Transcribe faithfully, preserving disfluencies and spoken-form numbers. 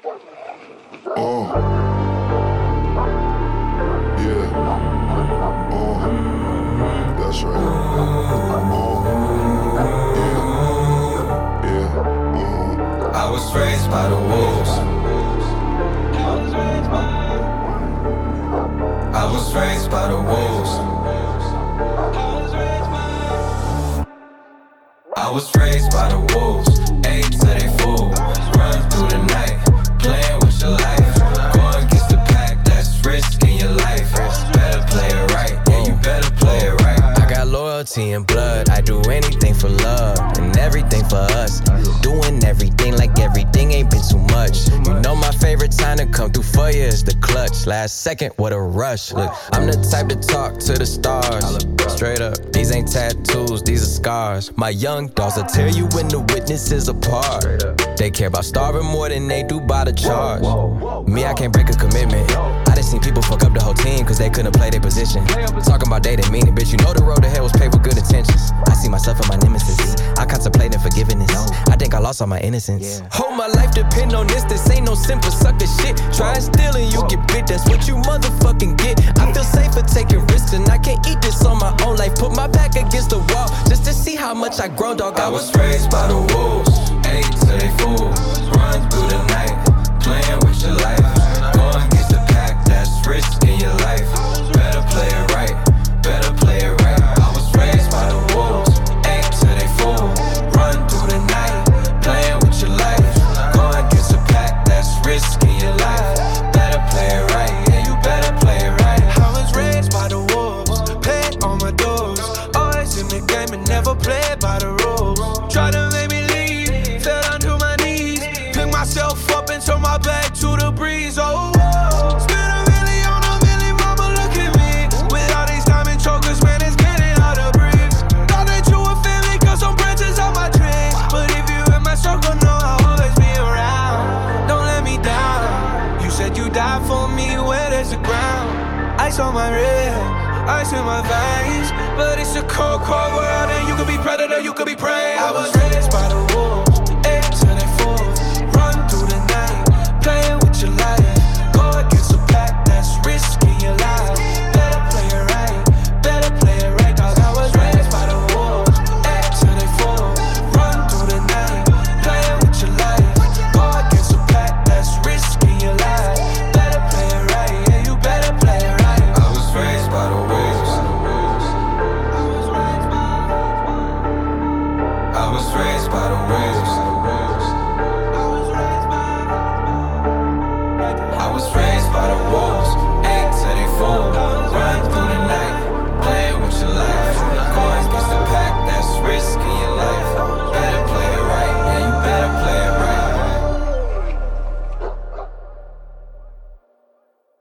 Oh. Yeah. Oh. That's right. Oh. Yeah. Yeah. Oh. I was raised by the wolves. I was raised by the wolves. I was raised by the wolves. Ate till they full. Run through the night, playing with your life. Going against the pack, that's risking your life. Better play it right, yeah, you better play it right. I got loyalty and blood. I do anything for love and everything for us. Doing everything like everything ain't been too much. You know my favorite time to come through for you is the clutch. Last second, what a rush. Look, I'm the type to talk to the stars. Straight up, these ain't tattoos, these are scars. My young dogs will tear you when the witnesses apart. They care about starving more than they do by the charge. Me, I can't break a commitment. I done seen people fuck up the whole team cause they couldn't play their position. Talking about they didn't mean it, bitch. You know the road to hell was paved with good intentions. I see myself and my nemesis. I contemplating forgiveness. I think I lost all my innocence. Hold my life depend on this. This ain't no simple sucker shit. Try and steal and you get bit. That's what you motherfucking get. I feel safer taking risks and I can't eat this on my own life. Put my back against the wall just to see how much I grow, dog. I was raised by the wolves. Ate till they full. Run through the night, playing with your life. Going against the pack, that's risking your life. Better play it right, better play it right. I was raised by the wolves. Ate till they full. Run through the night, playing with your life. Going against the pack, that's risking your life. Better play it right, yeah, you better play it right. I was raised by the wolves, paid on my dues. Always in the game and never played by the rules. Try to make me leave, fell down to my knees. Pick myself up and turn my back to the breeze. Oh, oh. Spend a million on a million, mama, look at me. With all these diamond chokers, man, it's getting hard to breathe. Thought that you were family, cause some branches on my trees. But if you in my circle, know I'll always be around. Don't let me down. You said you died for me, where there's the ground. Ice on my wrist, ice in my veins. But it's a cold, cold world, and you could be predator, you could be prey. I was raised by the wolves.